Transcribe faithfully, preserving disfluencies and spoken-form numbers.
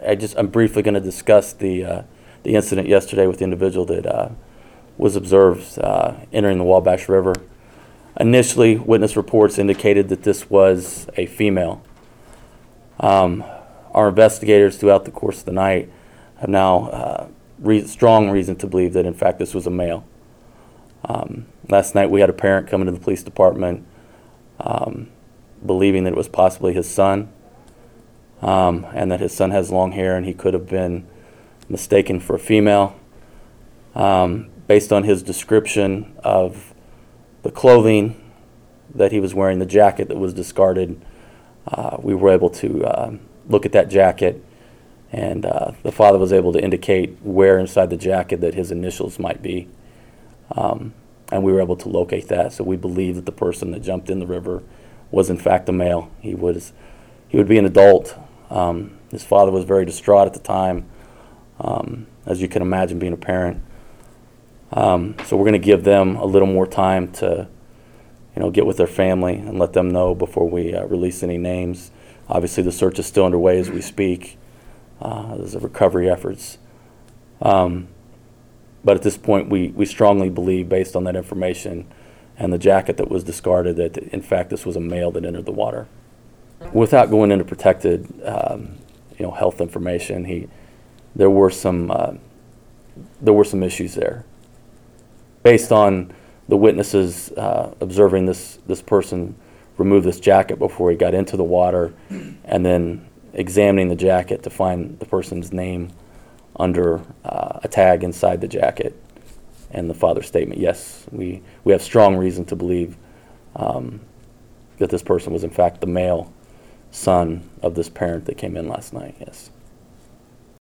I just I'm briefly going to discuss the uh, the incident yesterday with the individual that uh, was observed uh, entering the Wabash River. Initially, witness reports indicated that this was a female. Um, our investigators throughout the course of the night have now uh, re- strong reason to believe that in fact this was a male. Um, last night we had a parent come into the police department um, believing that it was possibly his son, um, and that his son has long hair and he could have been mistaken for a female. Um, based on his description of the clothing that he was wearing, the jacket that was discarded, uh, we were able to uh, look at that jacket, and uh, the father was able to indicate where inside the jacket that his initials might be. Um, and we were able to locate that, so we believe that the person that jumped in the river was in fact a male. He was, he would be an adult. Um, his father was very distraught at the time, um, as you can imagine, being a parent. Um, so we're going to give them a little more time to, you know, get with their family and let them know before we uh, release any names. Obviously, the search is still underway as we speak. Uh, there's a recovery efforts. Um, But at this point, we, we strongly believe, based on that information and the jacket that was discarded, that in fact this was a male that entered the water. Without going into protected, um, you know, health information, he there were some uh, there were some issues there. Based on the witnesses uh, observing this this person remove this jacket before he got into the water, and then examining the jacket to find the person's name under uh, a tag inside the jacket, and the father's statement, yes, we, we have strong reason to believe um, that this person was in fact the male son of this parent that came in last night, yes.